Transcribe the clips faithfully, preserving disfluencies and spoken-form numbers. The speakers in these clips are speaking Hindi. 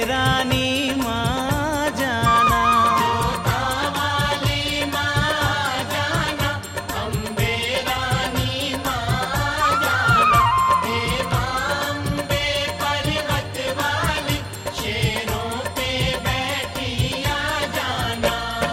रानी माँ जाना। जोता वाली माँ जाना, अम्बे रानी माँ जाना, हे माँ अम्बे पर्वत वाली, शेरों पे बैठी आ जाना।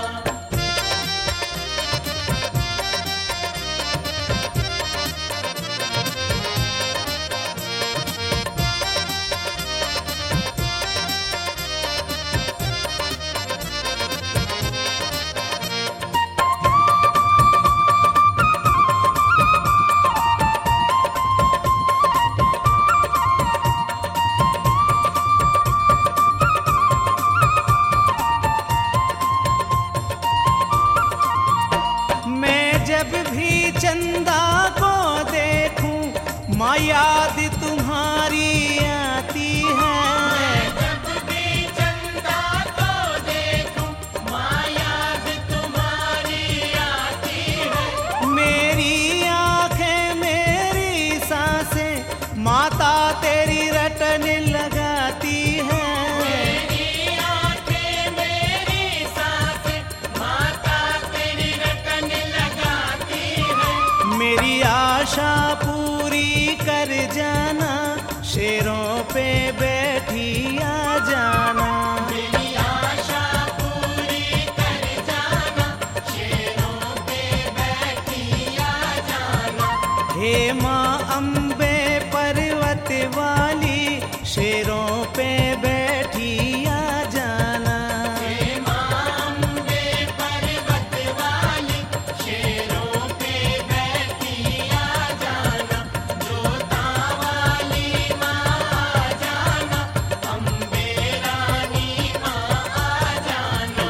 मैं जब भी चंदा को देखूं माँ याद तुम्हारी आती है। जब भी चंदा को देखूं, माँ याद तुम्हारी आती है। मेरी आंखें मेरी सांसें माता तेरी रटने लगाती है। मेरी आंखें मेरी सांसें, माता तेरी रटन लगाती है। मेरी आशा पूरी कर जाना, शेरों पे बैठी आ जाना। मेरी आशा पूरी कर जाना, शेरों पे बैठी आ जाना। हे माँ अम्बे पर्वत वाली, शेरों पे बैठी आ जाना। हे माँ अम्बे पर्वत वाली, शेरों पे बैठी आ जाना। जोता वाली माँ आ जाना, अम्बे रानी माँ आ जाना।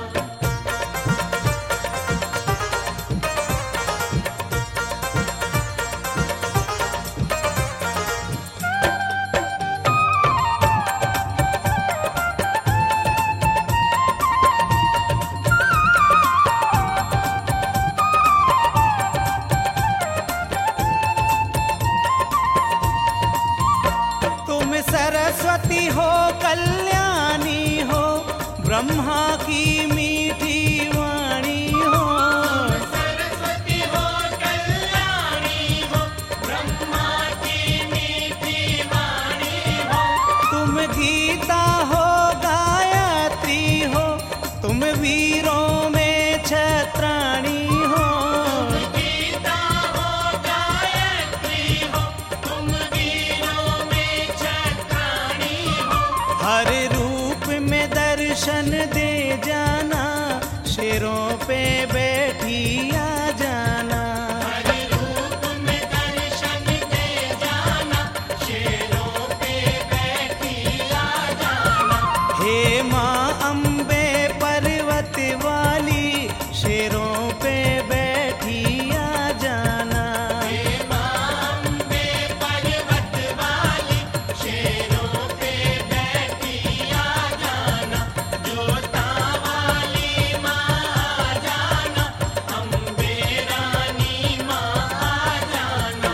तुम सरस्वती हो कल्याणी हो, ब्रह्मा की मीठी वाणी हो। सरस्वती हो कल्याणी हो, ब्रह्मा की मीठी वाणी हो। तुम गीता हो गायत्री हो, तुम वीरों में छत्राणी हो। गीता हो गायत्री हो, तुम वीरों में छत्राणी हो। हर रूप में दर्शन दे जाना, शेरों पे बैठी आ जाना। हर रूप में दर्शन दे जाना, शेरों पे बैठी आ जाना। हे माँ अम्बे पर्वत वाली, शेरों पे बैठी आ जाना। हे माँ अम्बे पर्वत वाली, शेरों पे बैठी आ जाना। जोता वाली माँ आ जाना, अम्बे रानी माँ आ जाना।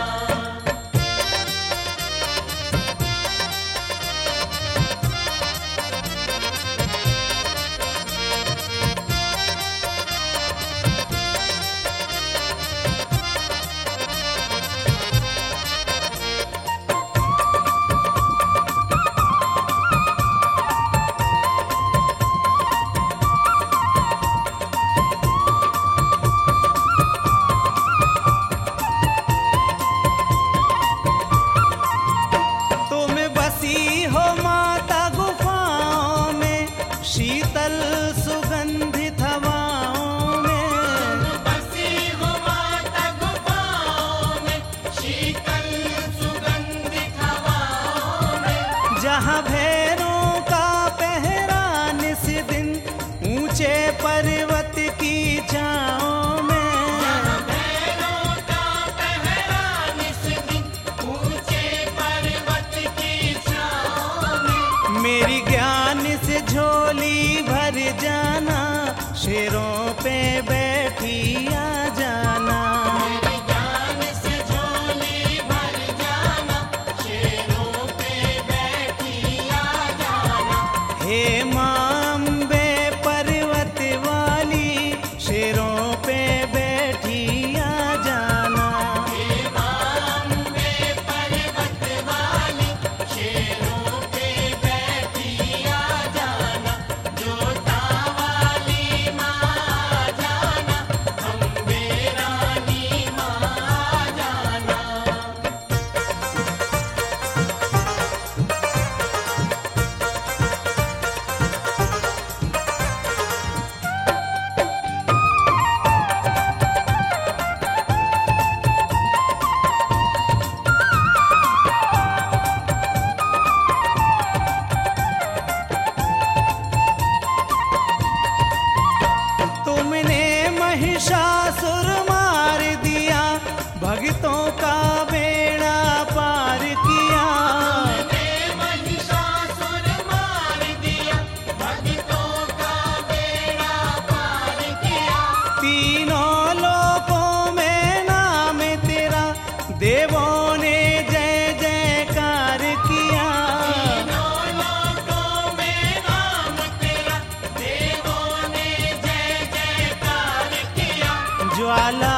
तुम बसी हो माता गुफाओं में, शीतल सुगंधित हवाओं में। बसी हो माता गुफाओं में, शीतल सुगंधित हवाओं में। जहाँ भैरों का पहरा निस दिन, ऊंचे पर्वत की छाओं में। भैरों का पहरा निस दिन, ऊंचे पर्वत की छाँव में। मेरी ज्ञान से झोली भर जाना, शेरों पे बैठी आ जाना। मेरी जान से झोली भर जाना, शेरों पे बैठी आ जाना। हे मां अम्बे पर्वत वाली, शेरों पे बैठी आ जाना। हे मां अम्बे पर्वत वाली, शेरों पे बैठी आ जाना। जोता वाली माँ आ जाना, अम्बे रानी माँ आ जाना। तुमने महिषासुर मार दिया, भक्तों का बेड़ा पार किया। ने महिषासुर मार दिया, भक्तों का बेड़ा पार किया। तीनों लोकों में नाम तेरा, देवों ने जय जयकार किया। तीनों लोकों में नाम तेरा, देवों ने जय जयकार किया। ज्वाला